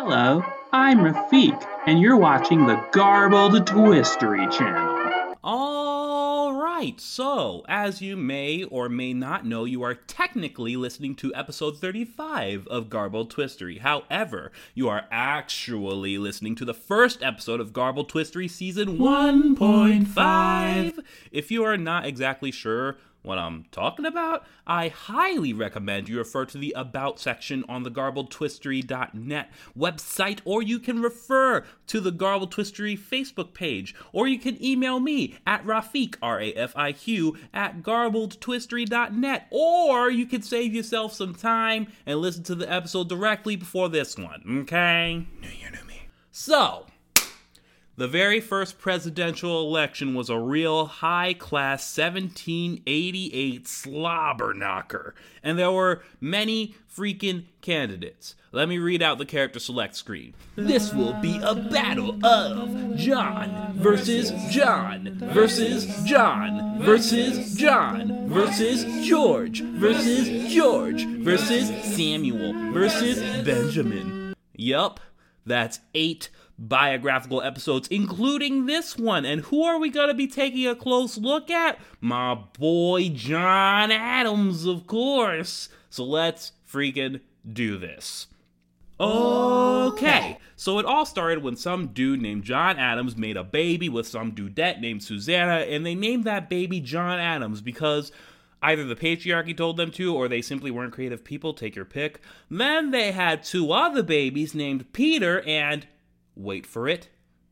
Hello, I'm Rafik, and you're watching the Garbled Twistery channel. All right, so as you may or may not know, you are technically listening to episode 35 of Garbled Twistery. However, you are actually listening to the first episode of Garbled Twistery season 1.5. If you are not exactly sure what I'm talking about, I highly recommend you refer to the About section on the GarbledTwistery.net website, or you can refer to the Garbled Twistery Facebook page, or you can email me at Rafik, R-A-F-I-Q, at GarbledTwistery.net, or you can save yourself some time and listen to the episode directly before this one, okay? New year, new me. So, the very first presidential election was a real high-class 1788 slobber knocker, and there were many freaking candidates. Let me read out the character select screen. This will be a battle of John versus John versus John versus John versus George versus George versus Samuel versus Benjamin. Yup, that's 8 biographical episodes, including this one. And who are we going to be taking a close look at? My boy John Adams, of course. So let's freaking do this. Okay, so it all started when some dude named John Adams made a baby with some dudette named Susanna, and they named that baby John Adams because either the patriarchy told them to, or they simply weren't creative people, take your pick. Then they had 2 other babies named Peter and, wait for it,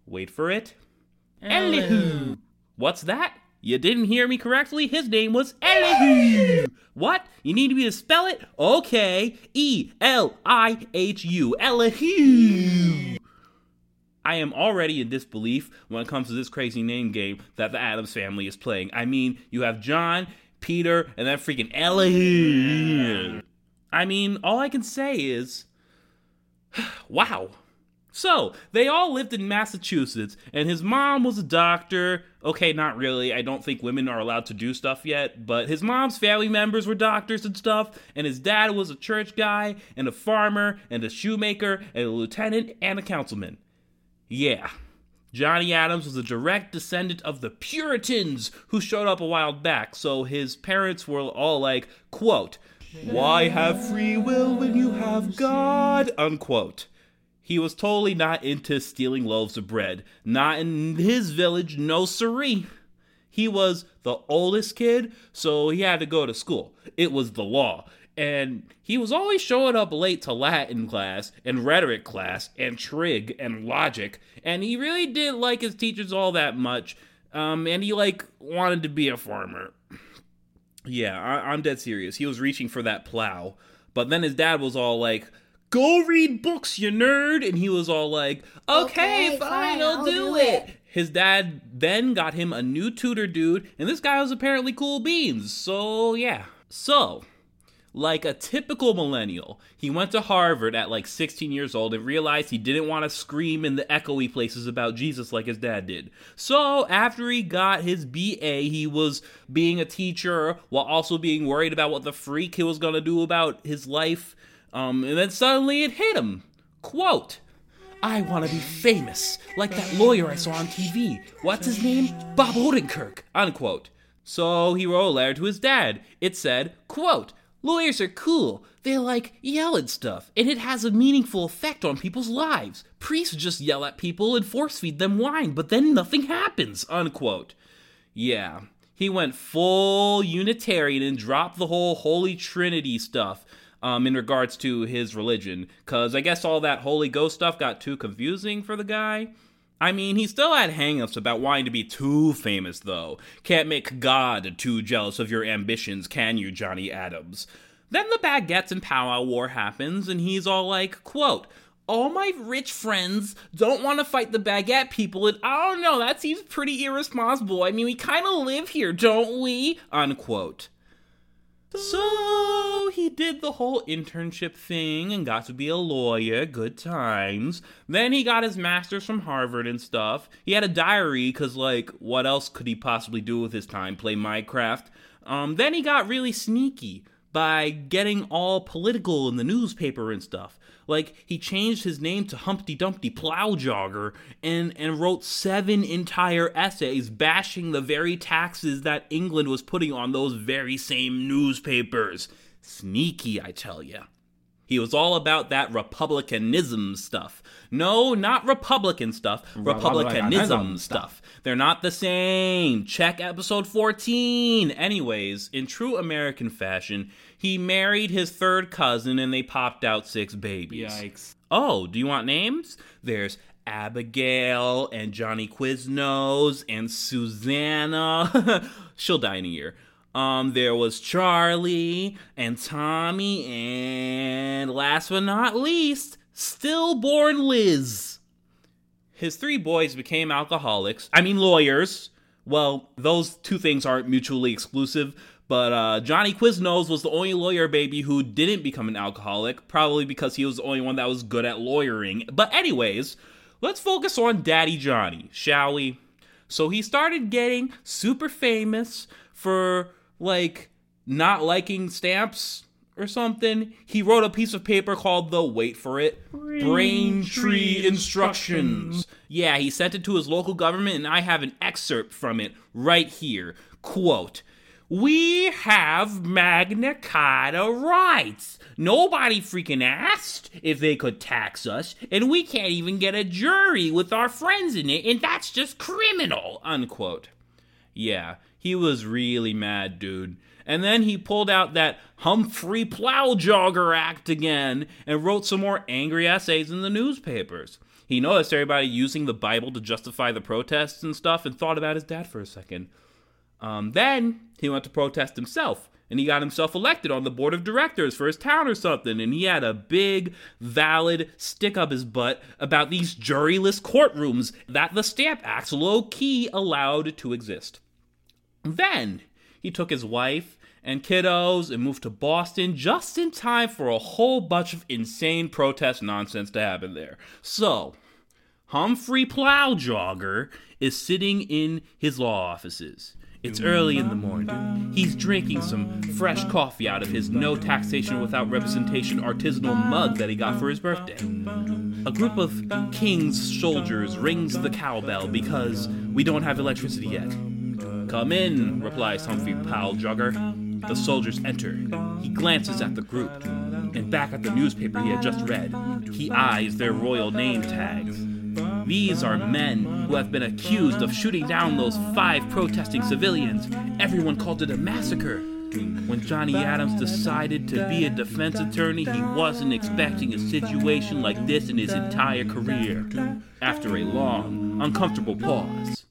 Elihu. What's that? You didn't hear me correctly? His name was Elihu. What? You need me to spell it? Okay, E-L-I-H-U, Elihu. I am already in disbelief when it comes to this crazy name game that the Addams family is playing. I mean, you have John, Peter, and then freaking Elihu. I mean, all I can say is, wow. So, they all lived in Massachusetts, and his mom was a doctor. Okay, not really. I don't think women are allowed to do stuff yet, but his mom's family members were doctors and stuff, and his dad was a church guy, and a farmer, and a shoemaker, and a lieutenant, and a councilman. Yeah. Johnny Adams was a direct descendant of the Puritans who showed up a while back, so his parents were all like, quote, "Why have free will when you have God?" unquote. He was totally not into stealing loaves of bread. Not in his village, no siree. He was the oldest kid, so he had to go to school. It was the law. And he was always showing up late to Latin class, and rhetoric class, and trig, and logic. And he really didn't like his teachers all that much. And he, wanted to be a farmer. Yeah, I'm dead serious. He was reaching for that plow. But then his dad was all like, "Go read books, you nerd!" And he was all like, okay, fine, I'll do it. His dad then got him a new tutor dude, and this guy was apparently cool beans. So, yeah. So, like a typical millennial, he went to Harvard at 16 years old and realized he didn't want to scream in the echoey places about Jesus like his dad did. So, after he got his BA, he was being a teacher while also being worried about what the freak he was going to do about his life. And then suddenly it hit him. Quote, "I want to be famous, like that lawyer I saw on TV. What's his name? Bob Odenkirk," unquote. So he wrote a letter to his dad. It said, quote, "Lawyers are cool. They yell at stuff, and it has a meaningful effect on people's lives. Priests just yell at people and force feed them wine, but then nothing happens," unquote. Yeah, he went full Unitarian and dropped the whole Holy Trinity stuff. In regards to his religion, because I guess all that Holy Ghost stuff got too confusing for the guy. I mean, he still had hang-ups about wanting to be too famous, though. Can't make God too jealous of your ambitions, can you, Johnny Adams? Then the Baguettes and Powwow War happens, and he's all like, quote, "All my rich friends don't want to fight the Baguette people, and I don't know, that seems pretty irresponsible. I mean, we kind of live here, don't we?" unquote. So he did the whole internship thing and got to be a lawyer, good times. Then he got his master's from Harvard and stuff. He had a diary because, what else could he possibly do with his time? Play Minecraft? Then he got really sneaky. by getting all political in the newspaper and stuff. Like, he changed his name to Humpty Dumpty Plowjogger and wrote 7 entire essays bashing the very taxes that England was putting on those very same newspapers. Sneaky, I tell ya. He was all about that republicanism stuff. No, not Republican stuff. Republicanism stuff. They're not the same. Check episode 14. Anyways, in true American fashion, he married his third cousin and they popped out 6 babies. Yikes. Oh, do you want names? There's Abigail and Johnny Quiznos and Susanna. She'll die in a year. There was Charlie and Tommy and last but not least, stillborn Liz. His 3 boys became lawyers. Well, those 2 things aren't mutually exclusive, but Johnny Quiznos was the only lawyer baby who didn't become an alcoholic, probably because he was the only one that was good at lawyering. But anyways, let's focus on Daddy Johnny, shall we? So he started getting super famous for, not liking stamps or something. He wrote a piece of paper called the, wait for it, Braintree Instructions. Yeah, he sent it to his local government, and I have an excerpt from it right here. Quote, "We have Magna Carta rights. Nobody freaking asked if they could tax us, and we can't even get a jury with our friends in it, and that's just criminal," unquote. Yeah, he was really mad, dude. And then he pulled out that Humphrey Plowjogger Act again and wrote some more angry essays in the newspapers. He noticed everybody using the Bible to justify the protests and stuff and thought about his dad for a second. Then he went to protest himself, and he got himself elected on the board of directors for his town or something, and he had a big, valid stick up his butt about these juryless courtrooms that the Stamp Act low-key allowed to exist. Then he took his wife and kiddos and moved to Boston just in time for a whole bunch of insane protest nonsense to happen there. So, Humphrey Plowjogger is sitting in his law offices. It's early in the morning. He's drinking some fresh coffee out of his no taxation without representation artisanal mug that he got for his birthday. A group of King's soldiers rings the cowbell because we don't have electricity yet. "Come in," replies Humphrey Plowjogger. The soldiers enter. He glances at the group, and back at the newspaper he had just read. He eyes their royal name tags. These are men who have been accused of shooting down those 5 protesting civilians. Everyone called it a massacre. When Johnny Adams decided to be a defense attorney, he wasn't expecting a situation like this in his entire career. After a long, uncomfortable pause,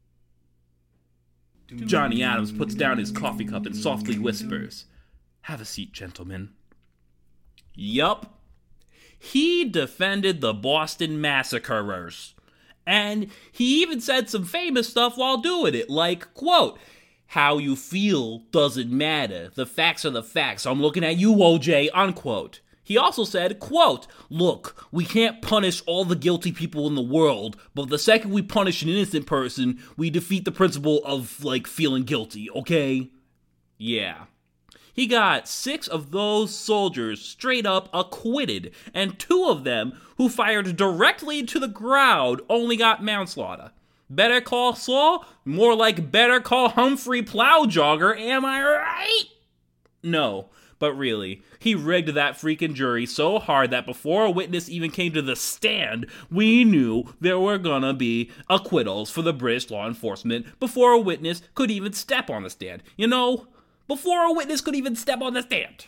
Johnny Adams puts down his coffee cup and softly whispers, "Have a seat, gentlemen." Yup. He defended the Boston massacrers. And he even said some famous stuff while doing it, like, quote, "How you feel doesn't matter. The facts are the facts. I'm looking at you, OJ," unquote. He also said, quote, "Look, we can't punish all the guilty people in the world, but the second we punish an innocent person, we defeat the principle of, feeling guilty, okay?" Yeah. He got 6 of those soldiers straight up acquitted, and 2 of them, who fired directly into the crowd, only got manslaughter. Better call Saul? More like better call Humphrey Plowjogger, am I right? No. But really, he rigged that freaking jury so hard that before a witness even came to the stand, we knew there were gonna be acquittals for the British law enforcement before a witness could even step on the stand. Before a witness could even step on the stand.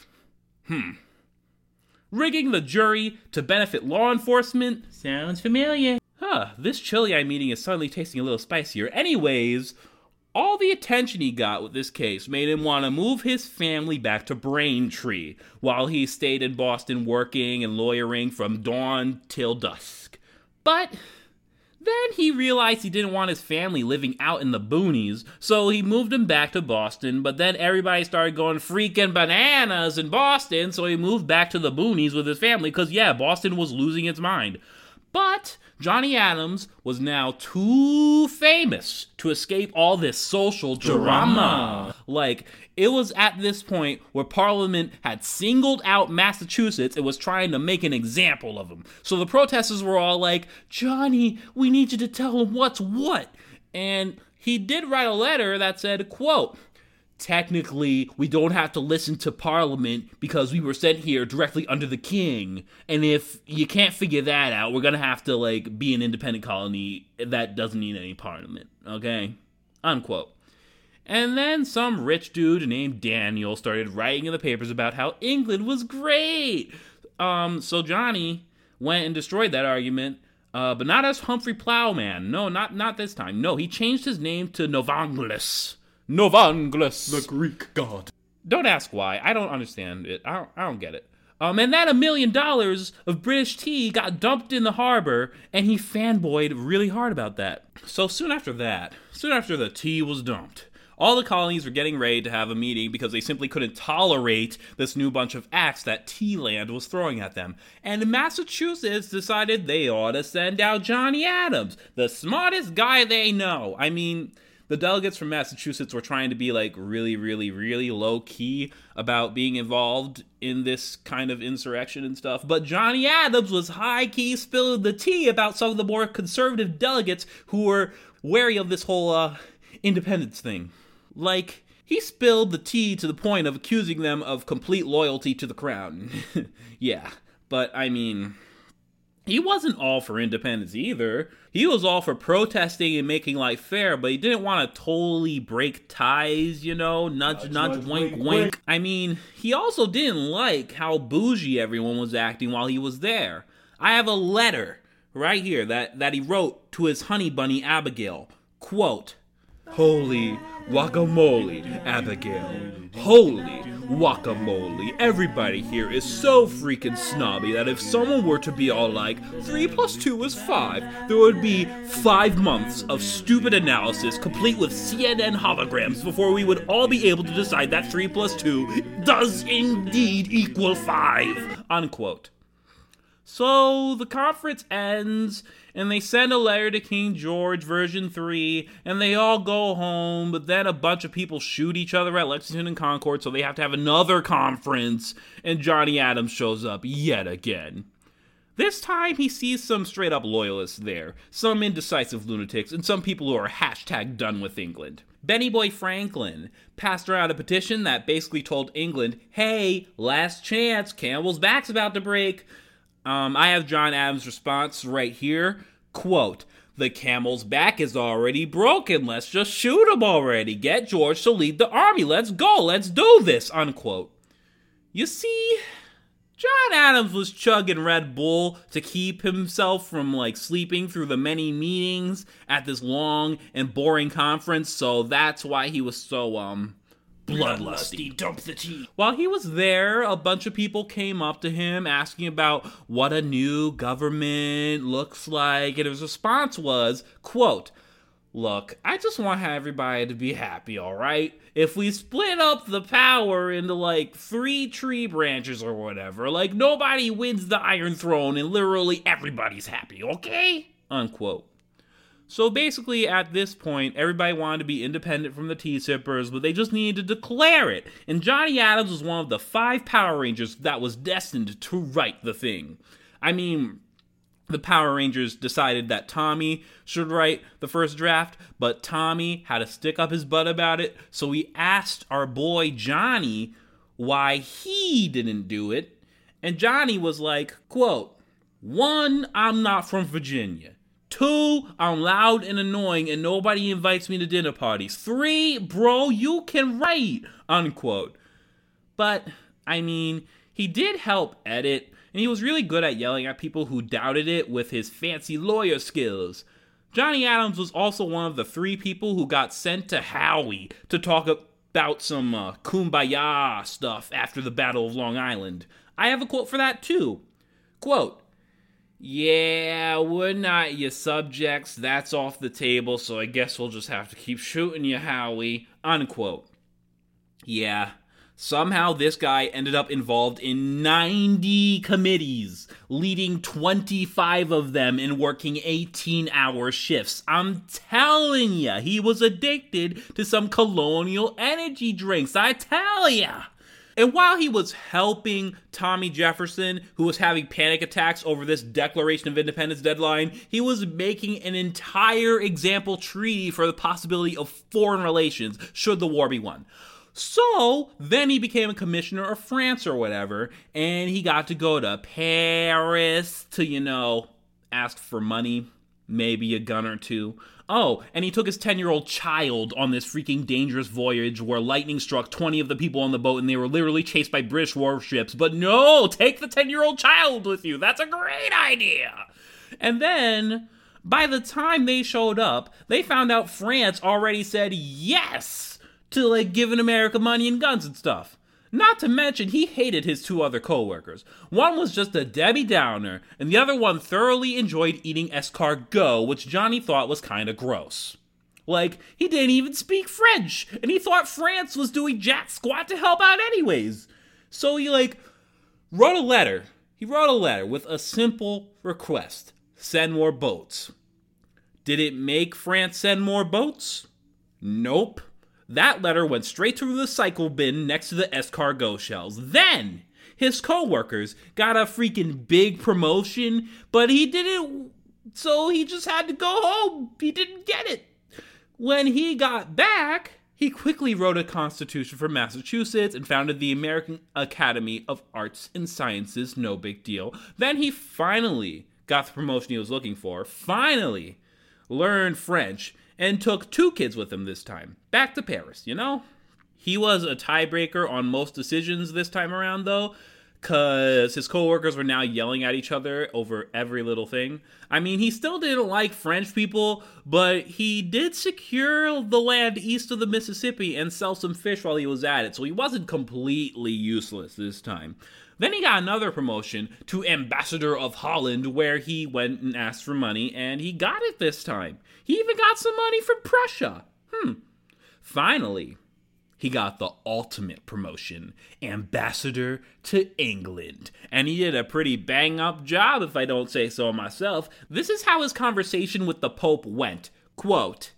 Rigging the jury to benefit law enforcement? Sounds familiar. This chili I'm eating is suddenly tasting a little spicier. Anyways, all the attention he got with this case made him want to move his family back to Braintree, while he stayed in Boston working and lawyering from dawn till dusk. But then he realized he didn't want his family living out in the boonies, so he moved them back to Boston, but then everybody started going freaking bananas in Boston, so he moved back to the boonies with his family, because Boston was losing its mind. But Johnny Adams was now too famous to escape all this social drama. Like, it was at this point where Parliament had singled out Massachusetts and was trying to make an example of him. So the protesters were all like, Johnny, we need you to tell him what's what. And he did write a letter that said, quote, technically, we don't have to listen to Parliament because we were sent here directly under the king. And if you can't figure that out, we're going to have to, like, be an independent colony that doesn't need any Parliament. Okay? Unquote. And then some rich dude named Daniel started writing in the papers about how England was great. So Johnny went and destroyed that argument, but not as Humphrey Plowman. No, not this time. No, he changed his name to Novanglus. Novanglus, the Greek god. Don't ask why. I don't understand it. I don't get it. And then $1 million of British tea got dumped in the harbor, and he fanboyed really hard about that. So soon after the tea was dumped, all the colonies were getting ready to have a meeting because they simply couldn't tolerate this new bunch of acts that Tea Land was throwing at them. And Massachusetts decided they ought to send out Johnny Adams, the smartest guy they know. I mean, the delegates from Massachusetts were trying to be like really, really, really low key about being involved in this kind of insurrection and stuff. But Johnny Adams was high key spilling the tea about some of the more conservative delegates who were wary of this whole independence thing. Like, he spilled the tea to the point of accusing them of complete loyalty to the crown. Yeah, but I mean, he wasn't all for independence either. He was all for protesting and making life fair, but he didn't want to totally break ties, you know, nudge, wink, wink. I mean, he also didn't like how bougie everyone was acting while he was there. I have a letter right here that he wrote to his honey bunny Abigail. Quote, holy guacamole, Abigail. Holy guacamole. Everybody here is so freaking snobby that if someone were to be all like, 3 + 2 is 5, there would be 5 months of stupid analysis complete with CNN holograms before we would all be able to decide that 3 + 2 does indeed equal 5. Unquote. So the conference ends, and they send a letter to King George, version 3, and they all go home, but then a bunch of people shoot each other at Lexington and Concord, so they have to have another conference, and Johnny Adams shows up yet again. This time, he sees some straight-up loyalists there, some indecisive lunatics, and some people who are #done with England. Benny Boy Franklin passed around a petition that basically told England, hey, last chance, Campbell's back's about to break. I have John Adams' response right here. Quote, the camel's back is already broken. Let's just shoot him already. Get George to lead the army. Let's go. Let's do this. Unquote. You see, John Adams was chugging Red Bull to keep himself from sleeping through the many meetings at this long and boring conference. So that's why he was so, bloodlusty. Dump the tea. While he was there, a bunch of people came up to him asking about what a new government looks like, and his response was, quote, look, I just want everybody to be happy, alright? If we split up the power into 3 tree branches or whatever, nobody wins the Iron Throne and literally everybody's happy, okay? Unquote. So basically, at this point, everybody wanted to be independent from the tea sippers, but they just needed to declare it. And Johnny Adams was one of the 5 Power Rangers that was destined to write the thing. I mean, the Power Rangers decided that Tommy should write the first draft, but Tommy had to stick up his butt about it, so we asked our boy Johnny why he didn't do it. And Johnny was like, quote, 1, I'm not from Virginia. 2, I'm loud and annoying and nobody invites me to dinner parties. 3, bro, you can write, unquote. But, I mean, he did help edit, and he was really good at yelling at people who doubted it with his fancy lawyer skills. Johnny Adams was also one of the 3 people who got sent to Howie to talk about some kumbaya stuff after the Battle of Long Island. I have a quote for that too. Quote, yeah, we're not your subjects, that's off the table, so I guess we'll just have to keep shooting you, Howie, unquote. Yeah, Somehow this guy ended up involved in 90 committees, leading 25 of them and working 18-hour shifts. I'm telling ya, he was addicted to some colonial energy drinks, I tell ya. And while he was helping Tommy Jefferson, who was having panic attacks over this Declaration of Independence deadline, he was making an entire example treaty for the possibility of foreign relations should the war be won. So, then he became a commissioner of France or whatever, and he got to go to Paris to, ask for money, maybe a gun or two. Oh, and he took his 10-year-old child on this freaking dangerous voyage where lightning struck 20 of the people on the boat and they were literally chased by British warships. But no, take the 10-year-old child with you. That's a great idea. And then, by the time they showed up, they found out France already said yes to, giving America money and guns and stuff. Not to mention, he hated his two other co-workers. One was just a Debbie Downer, and the other one thoroughly enjoyed eating escargot, which Johnny thought was kinda gross. He didn't even speak French, and he thought France was doing jack squat to help out anyways. So he, wrote a letter. He wrote a letter with a simple request. Send more boats. Did it make France send more boats? Nope. That letter went straight to the recycle bin next to the escargot shells. Then, his co-workers got a freaking big promotion, but he didn't, so he just had to go home. He didn't get it. When he got back, he quickly wrote a constitution for Massachusetts and founded the American Academy of Arts and Sciences. No big deal. Then he finally got the promotion he was looking for, finally learned French, and took 2 kids with him this time. Back to Paris, He was a tiebreaker on most decisions this time around, though, because his co-workers were now yelling at each other over every little thing. I mean, he still didn't like French people, but he did secure the land east of the Mississippi and sell some fish while he was at it, so he wasn't completely useless this time. Then he got another promotion to Ambassador of Holland, where he went and asked for money, and he got it this time. He even got some money from Prussia. Finally, he got the ultimate promotion, Ambassador to England. And he did a pretty bang-up job, if I don't say so myself. This is how his conversation with the Pope went. Quote,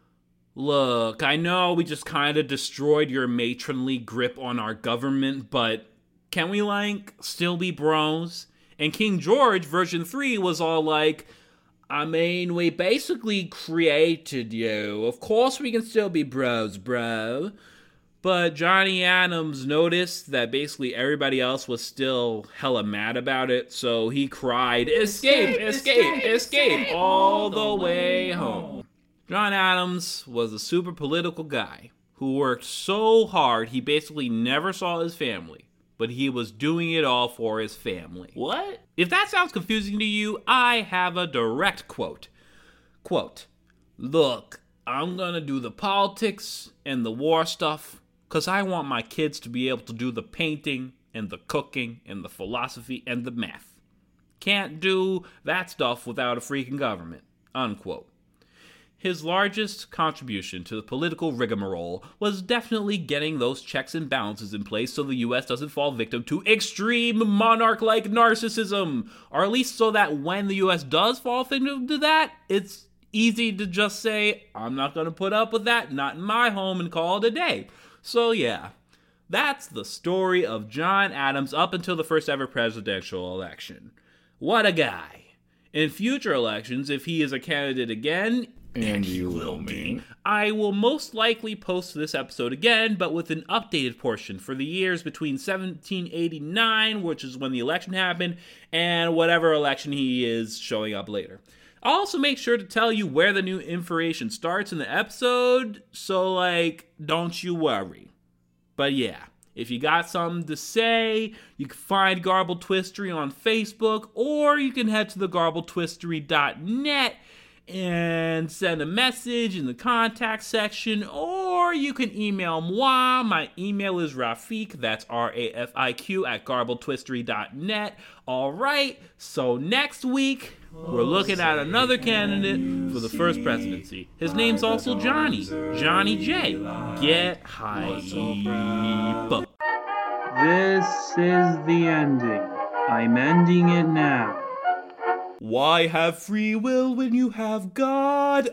"Look, I know we just kind of destroyed your matronly grip on our government, but can we, still be bros?" And King George, version 3, was all like, "I mean, we basically created you. Of course we can still be bros, bro." But Johnny Adams noticed that basically everybody else was still hella mad about it, so he cried, "Escape, escape, escape, all the way home." John Adams was a super political guy who worked so hard he basically never saw his family, but he was doing it all for his family. What? If that sounds confusing to you, I have a direct quote. Quote, "Look, I'm gonna do the politics and the war stuff because I want my kids to be able to do the painting and the cooking and the philosophy and the math. Can't do that stuff without a freaking government." Unquote. His largest contribution to the political rigmarole was definitely getting those checks and balances in place so the US doesn't fall victim to extreme monarch-like narcissism, or at least so that when the US does fall victim to that, it's easy to just say, "I'm not going to put up with that, not in my home," and call it a day. So yeah, that's the story of John Adams up until the first ever presidential election. What a guy. In future elections, if he is a candidate again, and he will be, I will most likely post this episode again, but with an updated portion for the years between 1789, which is when the election happened, and whatever election he is showing up later. I'll also make sure to tell you where the new information starts in the episode, so don't you worry. But yeah, if you got something to say, you can find Garbled Twistery on Facebook, or you can head to the garbledtwistery.net and send a message in the contact section, or you can email moi. My email is Rafiq, that's RAFIQ, at garbledtwistery.net. Alright, so next week, we're looking at another candidate for the first presidency. His name's also Johnny J. Get hype. This is the ending. I'm ending it now. Why have free will when you have God?